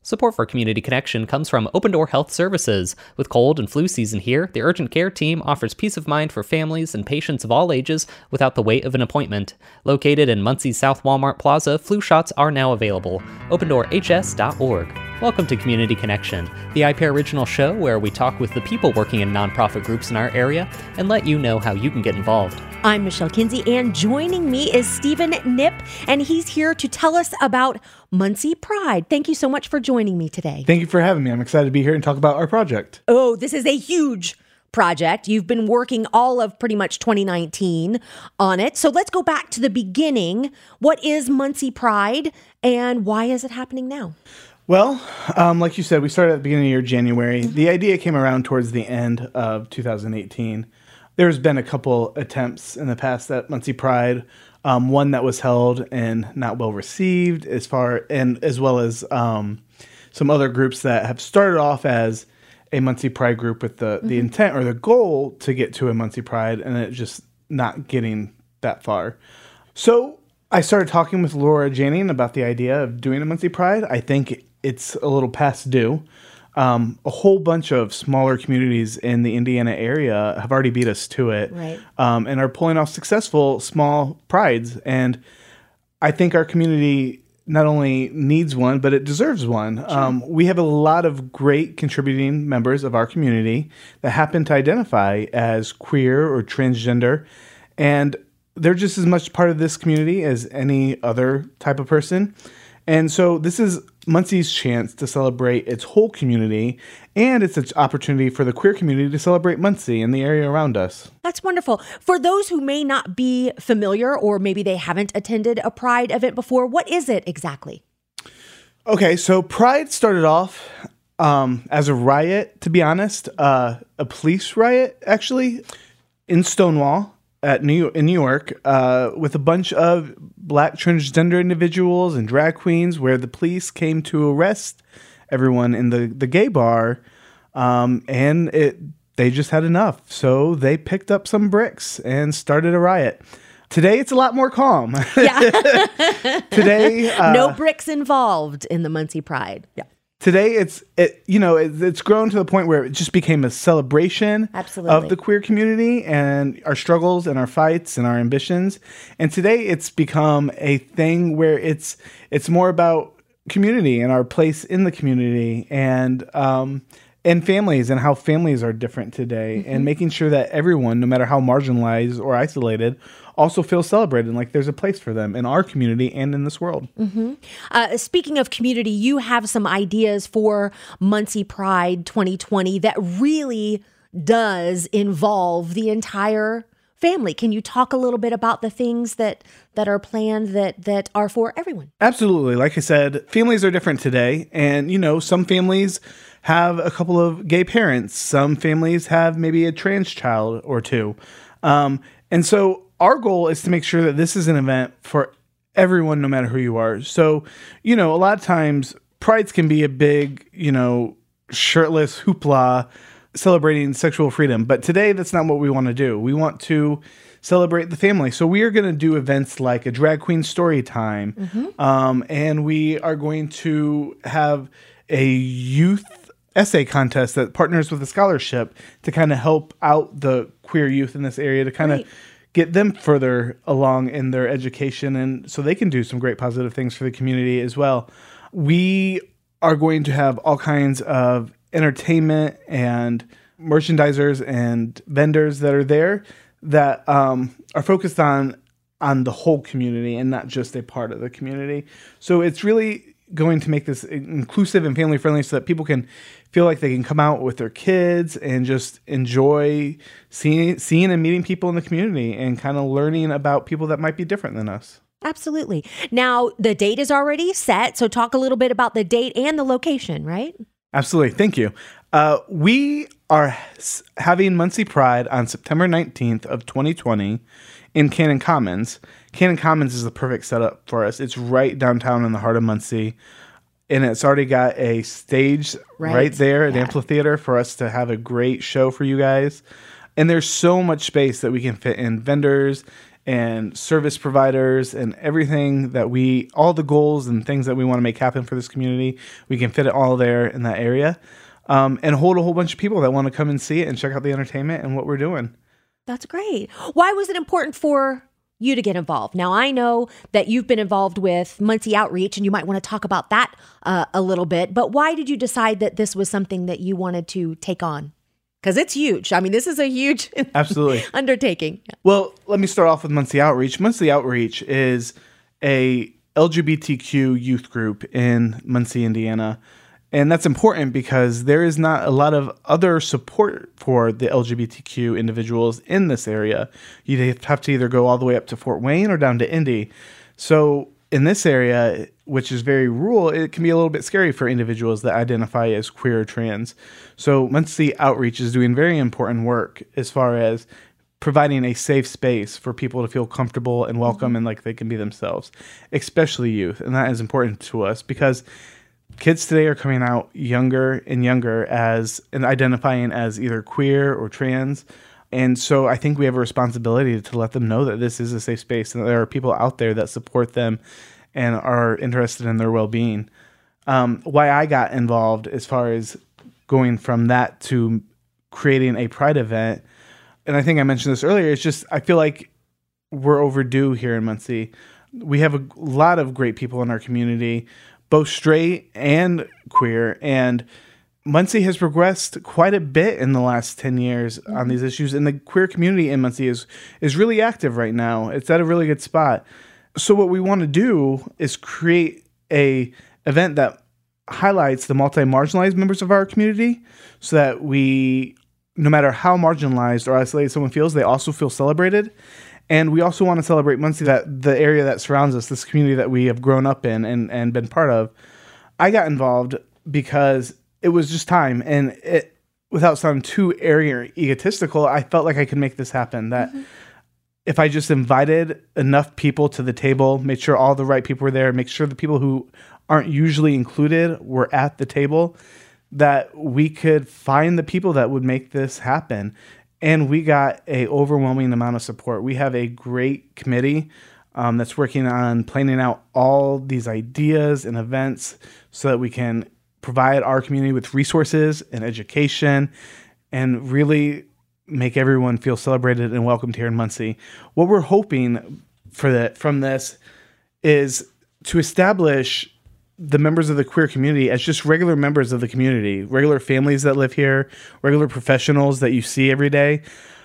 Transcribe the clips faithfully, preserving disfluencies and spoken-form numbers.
Support for Community Connection comes from Open Door Health Services. With cold and flu season here, the urgent care team offers peace of mind for families and patients of all ages without the wait of an appointment. Located in Muncie's South Walmart Plaza, flu shots are now available. open door h s dot org. Welcome to Community Connection, the I P A original show where we talk with the people working in nonprofit groups in our area and let you know how you can get involved. I'm Michelle Kinsey, and joining me is Stephen Knipp, and he's here to tell us about Muncie Pride. Thank you so much for joining me today. Thank you for having me. I'm excited to be here and talk about our project. Oh, this is a huge project. You've been working all of pretty much twenty nineteen on it. So let's go back to the beginning. What is Muncie Pride, and why is it happening now? Well, um, like you said, we started at the beginning of the year, January. Mm-hmm. The idea came around towards the end of two thousand eighteen. There's been a couple attempts in the past at Muncie Pride, um, one that was held and not well received, as far and as well as um, some other groups that have started off as a Muncie Pride group with the, mm-hmm. the intent or the goal to get to a Muncie Pride, and it just not getting that far. So I started talking with Laura Janning about the idea of doing a Muncie Pride. I think it's a little past due. Um, a whole bunch of smaller communities in the Indiana area have already beat us to it, right. um, and are pulling off successful small prides. And I think our community not only needs one, but it deserves one. Sure. Um, we have a lot of great contributing members of our community that happen to identify as queer or transgender, and they're just as much part of this community as any other type of person. And so this is Muncie's chance to celebrate its whole community, and it's an opportunity for the queer community to celebrate Muncie and the area around us. That's wonderful. For those who may not be familiar, or maybe they haven't attended a Pride event before, what is it exactly? Okay, so Pride started off um, as a riot, to be honest, uh, a police riot, actually, in Stonewall. At New in New York, uh, with a bunch of black transgender individuals and drag queens, where the police came to arrest everyone in the, the gay bar, um, and it they just had enough. So they picked up some bricks and started a riot. Today, it's a lot more calm. Yeah. Today, uh, no bricks involved in the Muncie Pride. Yeah. Today, it's it you know it, it's grown to the point where it just became a celebration Absolutely. of the queer community and our struggles and our fights and our ambitions. And today, it's become a thing where it's it's more about community and our place in the community, and um, and families and how families are different today, mm-hmm. and making sure that everyone, no matter how marginalized or isolated, also feel celebrated, like there's a place for them in our community and in this world. Mm-hmm. Uh, speaking of community, you have some ideas for Muncie Pride twenty twenty that really does involve the entire family. Can you talk a little bit about the things that that are planned that that are for everyone? Absolutely. Like I said, families are different today, and you know, some families have a couple of gay parents. Some families have maybe a trans child or two, um, and so our goal is to make sure that this is an event for everyone, no matter who you are. So, you know, a lot of times prides can be a big, you know, shirtless hoopla celebrating sexual freedom. But today, that's not what we want to do. We want to celebrate the family. So we are going to do events like a drag queen story time. Mm-hmm. Um, and we are going to have a youth essay contest that partners with a scholarship to kind of help out the queer youth in this area, to kind of right. get them further along in their education, and so they can do some great positive things for the community as well. We are going to have all kinds of entertainment and merchandisers and vendors that are there that um, are focused on on the whole community and not just a part of the community. So it's really going to make this inclusive and family friendly so that people can feel like they can come out with their kids and just enjoy seeing seeing and meeting people in the community and kind of learning about people that might be different than us. Absolutely. Now, the date is already set, so talk a little bit about the date and the location, right? Absolutely. Thank you. Uh, we are having Muncie Pride on September nineteenth of twenty twenty in Cannon Commons. Cannon Commons is the perfect setup for us. It's right downtown in the heart of Muncie, and it's already got a stage right, right there, an yeah. amphitheater for us to have a great show for you guys. And there's so much space that we can fit in vendors and service providers and everything that we, all the goals and things that we want to make happen for this community, we can fit it all there in that area, um, and hold a whole bunch of people that want to come and see it and check out the entertainment and what we're doing. That's great. Why was it important for you to get involved? Now, I know that you've been involved with Muncie Outreach, and you might want to talk about that uh, a little bit, but why did you decide that this was something that you wanted to take on? Because it's huge. I mean, this is a huge Absolutely undertaking. Well, let me start off with Muncie Outreach. Muncie Outreach is a L G B T Q youth group in Muncie, Indiana. And that's important because there is not a lot of other support for the L G B T Q individuals in this area. You'd have to either go all the way up to Fort Wayne or down to Indy. So in this area, which is very rural, it can be a little bit scary for individuals that identify as queer or trans. So Muncie Outreach is doing very important work as far as providing a safe space for people to feel comfortable and welcome mm-hmm. and like they can be themselves, especially youth. And that is important to us because kids today are coming out younger and younger as and identifying as either queer or trans. And so I think we have a responsibility to let them know that this is a safe space and that there are people out there that support them and are interested in their well-being. Um, why I got involved as far as going from that to creating a Pride event, and I think I mentioned this earlier, it's just I feel like we're overdue here in Muncie. We have a lot of great people in our community, both straight and queer, and Muncie has progressed quite a bit in the last ten years mm-hmm. on these issues, and the queer community in Muncie is is really active right now. It's at a really good spot. So what we want to do is create a event that highlights the multi-marginalized members of our community so that we, no matter how marginalized or isolated someone feels, they also feel celebrated. And we also want to celebrate Muncie, that the area that surrounds us, this community that we have grown up in and, and been part of. I got involved because it was just time, and it, without sounding too arrogant or egotistical, I felt like I could make this happen. That mm-hmm. if I just invited enough people to the table, made sure all the right people were there, make sure the people who aren't usually included were at the table, that we could find the people that would make this happen. And we got a overwhelming amount of support. We have a great committee um, that's working on planning out all these ideas and events so that we can provide our community with resources and education and really make everyone feel celebrated and welcomed here in Muncie. What we're hoping for that from this is to establish the members of the queer community as just regular members of the community, regular families that live here, regular professionals that you see every day.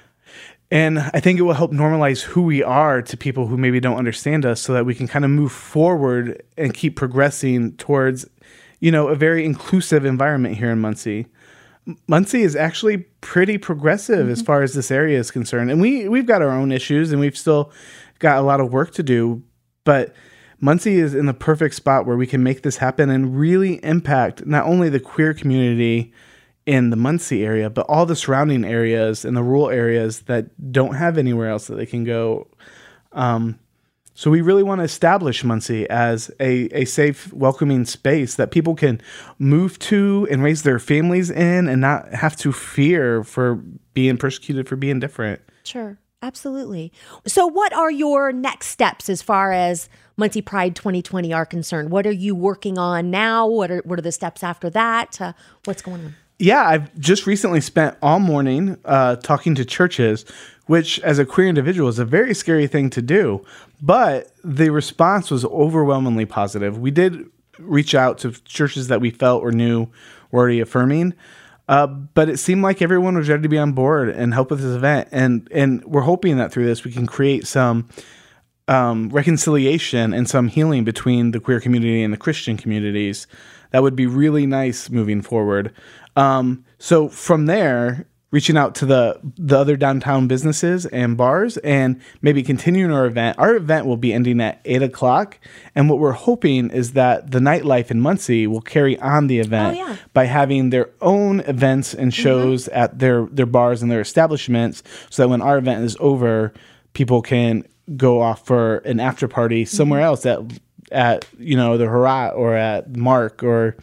And I think it will help normalize who we are to people who maybe don't understand us so that we can kind of move forward and keep progressing towards, you know, a very inclusive environment here in Muncie. Muncie is actually pretty progressive mm-hmm. as far as this area is concerned. And we, we've got our own issues and we've still got a lot of work to do, but Muncie is in the perfect spot where we can make this happen and really impact not only the queer community in the Muncie area, but all the surrounding areas and the rural areas that don't have anywhere else that they can go. Um, so we really want to establish Muncie as a, a safe, welcoming space that people can move to and raise their families in and not have to fear for being persecuted for being different. Sure. Absolutely. So what are your next steps as far as Muncie Pride twenty twenty are concerned? What are you working on now? What are what are the steps after that? Uh, what's going on? Yeah, I've just recently spent all morning uh, talking to churches, which as a queer individual is a very scary thing to do. But the response was overwhelmingly positive. We did reach out to churches that we felt or knew were already affirming. Uh, but it seemed like everyone was ready to be on board and help with this event. And and we're hoping that through this we can create some um, reconciliation and some healing between the queer community and the Christian communities. That would be really nice moving forward. Um, so from there, reaching out to the, the other downtown businesses and bars and maybe continuing our event. Our event will be ending at eight o'clock. And what we're hoping is that the nightlife in Muncie will carry on the event oh, yeah. by having their own events and shows mm-hmm. at their, their bars and their establishments so that when our event is over, people can go off for an after party somewhere mm-hmm. else at, at, you know, the Herat or at Mark or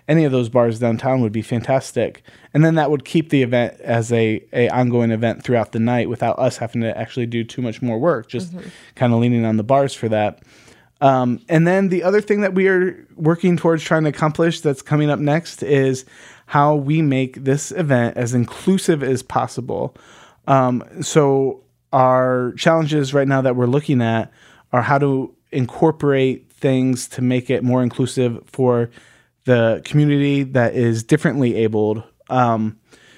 any of those bars downtown would be fantastic. And then that would keep the event as a, a ongoing event throughout the night without us having to actually do too much more work, just mm-hmm. kind of leaning on the bars for that. Um, and then the other thing that we are working towards trying to accomplish that's coming up next is how we make this event as inclusive as possible. Um, so our challenges right now that we're looking at are how to incorporate things to make it more inclusive for the community that is differently abled. Um,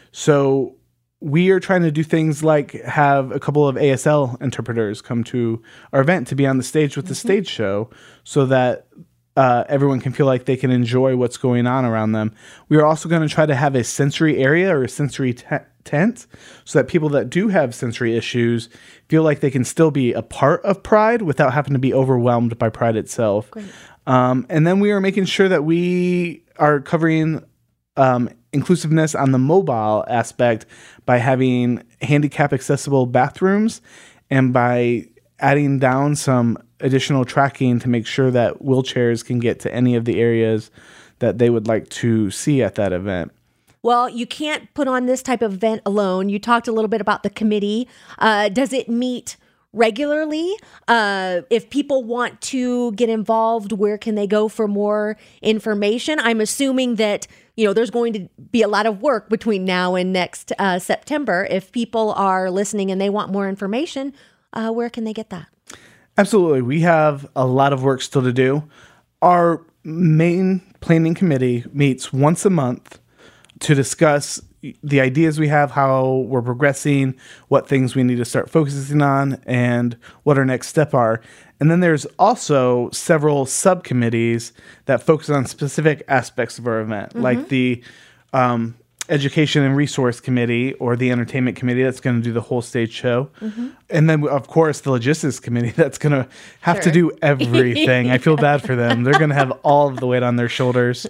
so we are trying to do things like have a couple of A S L interpreters come to our event to be on the stage with the mm-hmm. stage show so that uh, everyone can feel like they can enjoy what's going on around them. We are also going to try to have a sensory area or a sensory te- tent so that people that do have sensory issues feel like they can still be a part of Pride without having to be overwhelmed by Pride itself. Um, and then we are making sure that we are covering um, inclusiveness on the mobile aspect by having handicap accessible bathrooms and by adding down some additional tracking to make sure that wheelchairs can get to any of the areas that they would like to see at that event. Well, you can't put on this type of event alone. You talked a little bit about the committee. Uh, does it meet regularly? Uh, if people want to get involved, where can they go for more information? I'm assuming that, you know, there's going to be a lot of work between now and next uh, September. If people are listening and they want more information, uh, where can they get that? Absolutely. We have a lot of work still to do. Our main planning committee meets once a month to discuss the ideas we have, how we're progressing, what things we need to start focusing on, and what our next step are. And then there's also several subcommittees that focus on specific aspects of our event, mm-hmm. like the um, Education and Resource Committee or the Entertainment Committee that's going to do the whole stage show. Mm-hmm. And then, of course, the Logistics Committee that's going to have sure. to do everything. I feel bad for them. They're going to have all of the weight on their shoulders.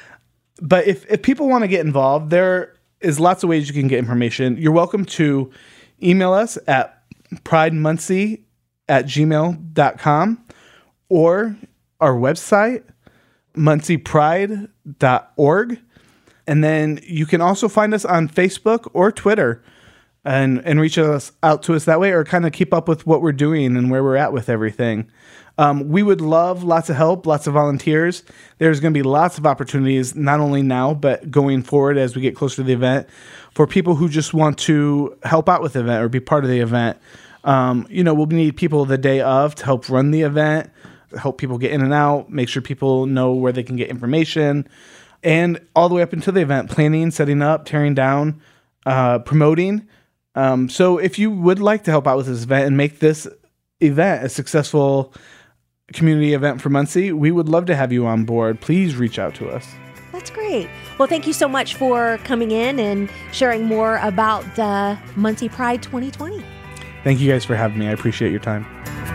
But if, if people want to get involved, there is lots of ways you can get information. You're welcome to email us at pridemuncie at gmail dot com or our website, muncie pride dot org. And then you can also find us on Facebook or Twitter and, and reach us out to us that way, or kind of keep up with what we're doing and where we're at with everything. Um, we would love lots of help, lots of volunteers. There's going to be lots of opportunities, not only now, but going forward as we get closer to the event, for people who just want to help out with the event or be part of the event. Um, you know, we'll need people the day of to help run the event, help people get in and out, make sure people know where they can get information, and all the way up until the event, planning, setting up, tearing down, uh, promoting. Um, so if you would like to help out with this event and make this event a successful community event for Muncie, we would love to have you on board. Please reach out to us. That's great. Well, thank you so much for coming in and sharing more about uh, Muncie Pride twenty twenty. Thank you guys for having me. I appreciate your time.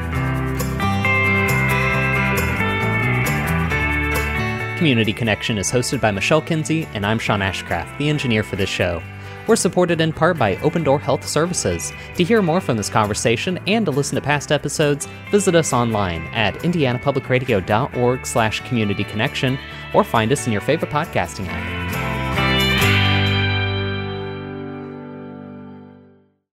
Community Connection is hosted by Michelle Kinsey, and I'm Sean Ashcraft, the engineer for this show. We're supported in part by Open Door Health Services. To hear more from this conversation and to listen to past episodes, visit us online at indianapublicradio.org slash community connection or find us in your favorite podcasting app.